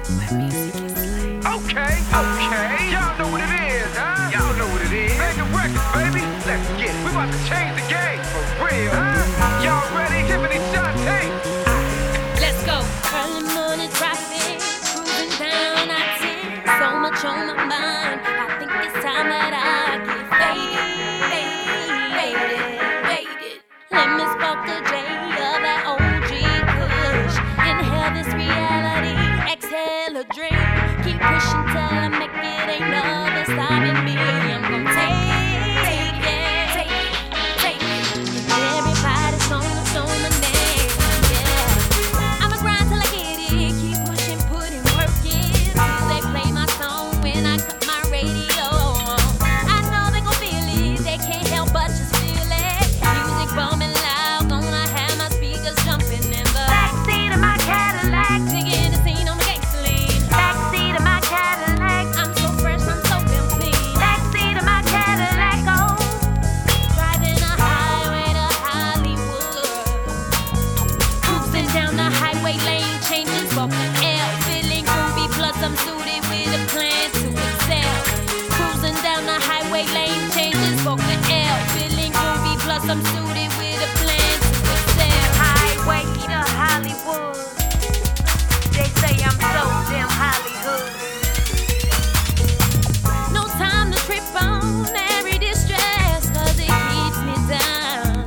Okay, okay. Y'all know what it is, huh? Y'all know what it is. Mega records, baby. Let's get it. We about to change the game for real, huh? Y'all ready? Tiffany Shante. Let's go. Early morning traffic, cruising down I-10. So much on my mind. I think it's time that I get faded. Let me spark a J of that OG Kush. Inhale this reality, exhale a drink. Keep pushing till I make it, ain't nothing stopping me. I'm gonna take it. Everybody's gonna my name, yeah. I'ma grind till I get it, keep pushing, putting work in. Till they play my song when I cut my radio on. I know they gon' feel it, they can't help but just feel it. Music bumping loud, gonna have my speakers jumping in the backseat of my Cadillac, digging the scene on the gangsta lean. Backseat of my Cadillac, I'm so fresh, I'm so damn clean. Backseat of my Cadillac, oh, driving a highway to Hollywood. Cruising down the highway lane, changing spoke to L. Feeling groovy, plus I'm suited with a plan to excel. Cruising down the highway lane, changing spoke to L. Feeling groovy, plus I'm suited with a plan to excel. Highway to Hollywood. They say I'm so damn Hollywood. No time to trip on every distress, cause it keeps me down.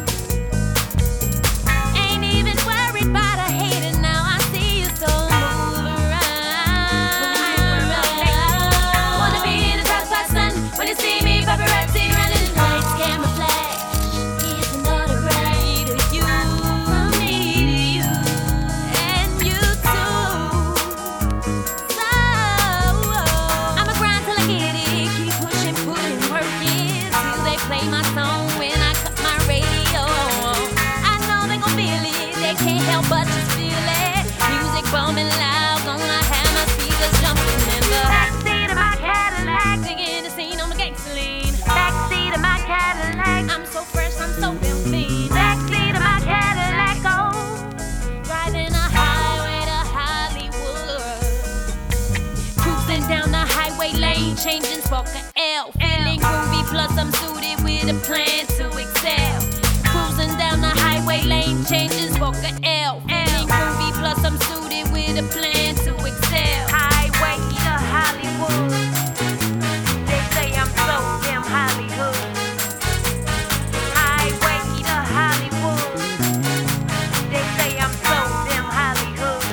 Ain't even worried about a hater now. I see you, so move around. Wanna be in the top spot, son. When you see me, paparazzi running lights, camera flash. Here's another ride to you, from me to you, and you too. So I'ma grind till I get it, keep pushing, putting work in. Till they play my song when I cut my radio on. I know they gon' feel it, they can't help but just feel it. Music bumping loud, gonna have my speakers jumping in the backseat of my Cadillac, digging the scene on the gangsta lean. Backseat of my Cadillac, I'm so fresh, I'm so damn clean. Backseat of my Cadillac, oh, driving a highway to Hollywood. Cruising down the highway lane, changing spoke to L. Feeling groovy, plus I'm suited with a plan to excel. Cruising down the highway lane, changing spoke to L. Feeling groovy, plus I'm suited with a plan to excel. Highway to Hollywood. They say I'm so damn Hollywood. Highway to Hollywood. They say I'm so damn Hollywood.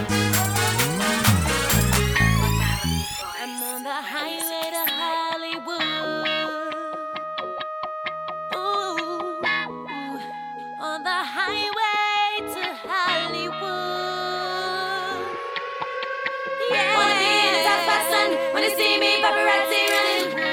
I'm on the highway to Hollywood. Ooh, on the highway to Hollywood. Yeah. Wanna be in the top spot, son. When you see me, paparazzi running.